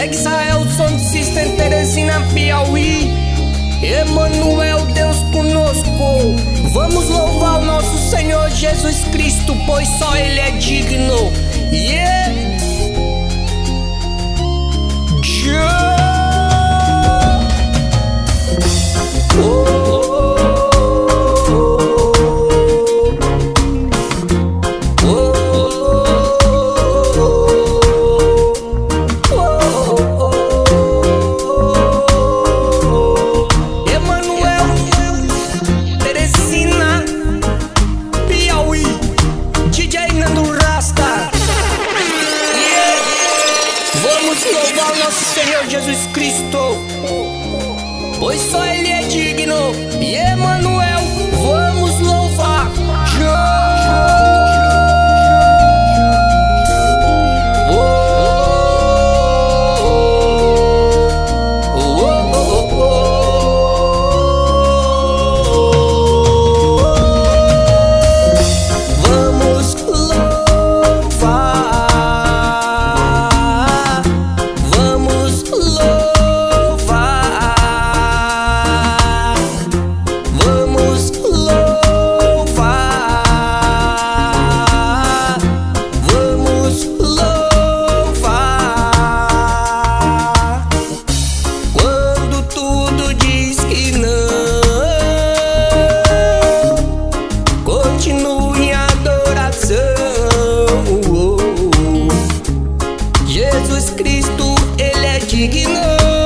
Israel, Sound System, Teresina, Piauí. Emanuel, Deus conosco. Vamos louvar o nosso Senhor Jesus Cristo, pois só Ele é digno. Vamos louvar o nosso Senhor Jesus Cristo, pois só Ele é digno. E Emanuel, vamos louvar. Jesus Cristo, Ele é digno.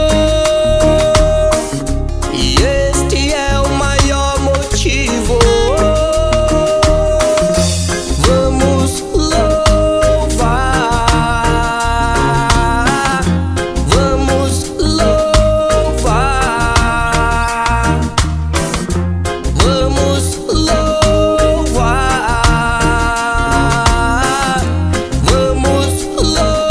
E este é o maior motivo. Vamos louvar. Vamos louvar. Vamos louvar. Vamos louvar.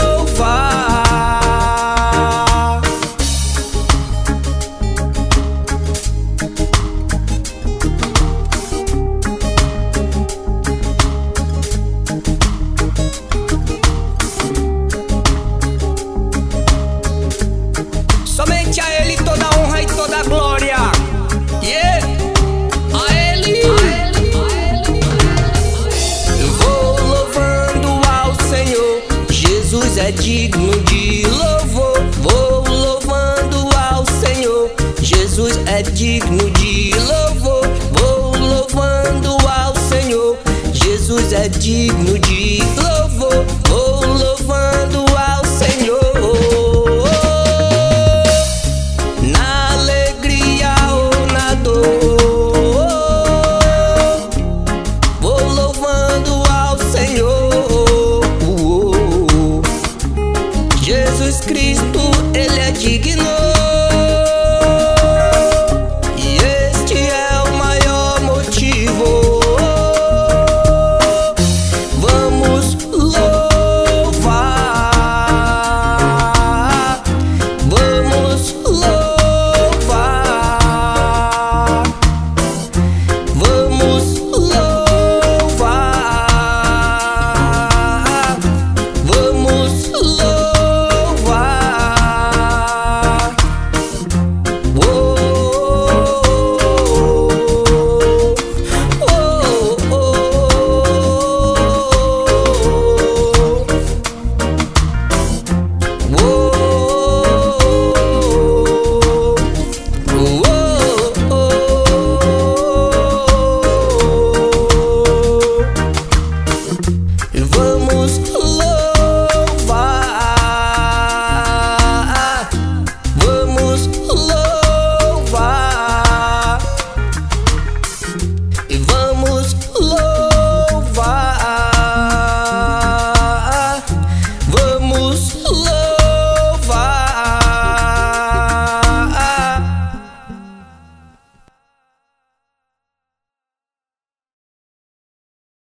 Somente a Ele toda a honra e toda a glória. A Ele. Eu vou louvando ao Senhor. Jesus é digno de louvor. Vou louvando ao Senhor. Jesus é digno de louvor. Vou louvando ao Senhor. Jesus é digno de louvor. Vou louvando